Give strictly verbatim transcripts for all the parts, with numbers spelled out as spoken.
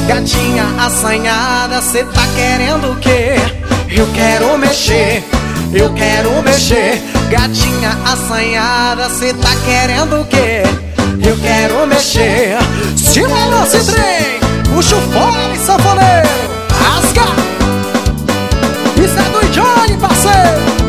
gatinha assanhada, cê tá querendo o quê? Eu quero mexer, eu quero mexer. Gatinha assanhada, cê tá querendo o quê? Eu quero mexer. Se não se trem, puxa o fone, sanfoneiro, rasga. Isso é do Johnny, parceiro.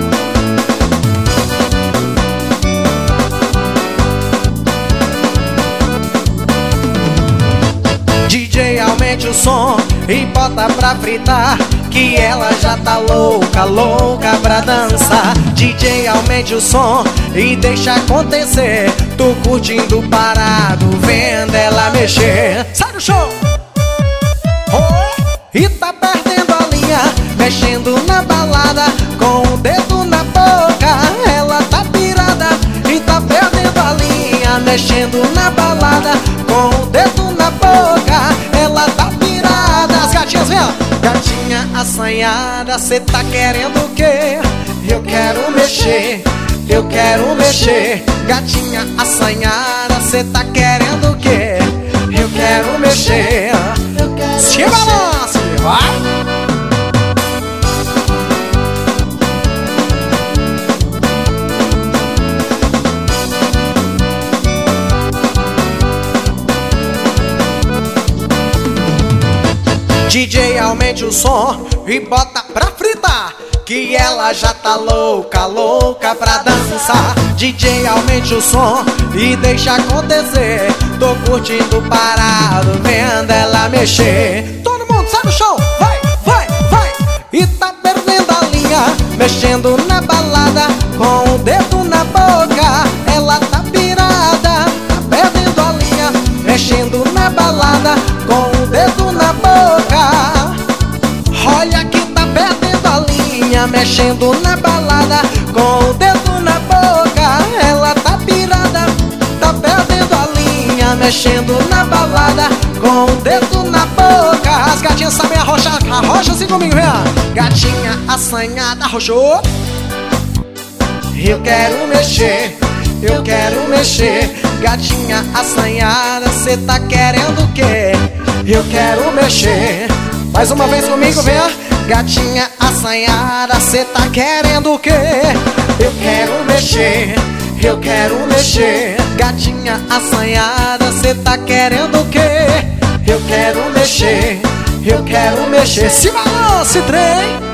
D J, aumente o som e bota pra fritar, que ela já tá louca, louca pra dançar. D J, aumente o som e deixa acontecer. Tô curtindo parado, vendo ela mexer. Sai do show! Oh! E tá perdendo a linha, mexendo na balada, com o dedo na boca. Ela tá pirada e tá perdendo a linha, mexendo na balada, com o dedo na boca. Ela tá pirada. As gatinhas, vem ó. Gatinha assanhada, cê tá querendo o quê? Eu quero mexer, eu quero mexer. Gatinha assanhada, cê tá querendo o quê? Eu quero mexer. Eu quero Se mexer. Balance, vai! D J, aumente o som e bota pra fritar, que ela já tá louca, louca pra dançar. D J, aumente o som e deixa acontecer. Tô curtindo parado, vendo ela mexer. Todo mundo sai do chão, vai, vai, vai. E tá perdendo a linha, mexendo na balada, com o dedo na boca. Ela tá pirada, tá perdendo a linha, mexendo na balada, com o dedo na boca. Olha que tá perdendo a linha, mexendo na balada, com o dedo na boca. Ela tá pirada, tá perdendo a linha, mexendo na balada, com o dedo na boca. As gatinhas sabem arrochar, arrocha assim comigo, vem. Gatinha assanhada, arrochou. Eu quero mexer, eu quero mexer. Gatinha assanhada, cê tá querendo o quê? Eu quero mexer. Mais uma vez comigo, vem. Gatinha assanhada, cê tá querendo o quê? Eu quero mexer, eu quero mexer. Gatinha assanhada, cê tá querendo o quê? Eu quero mexer, eu quero mexer. Se balance, trem.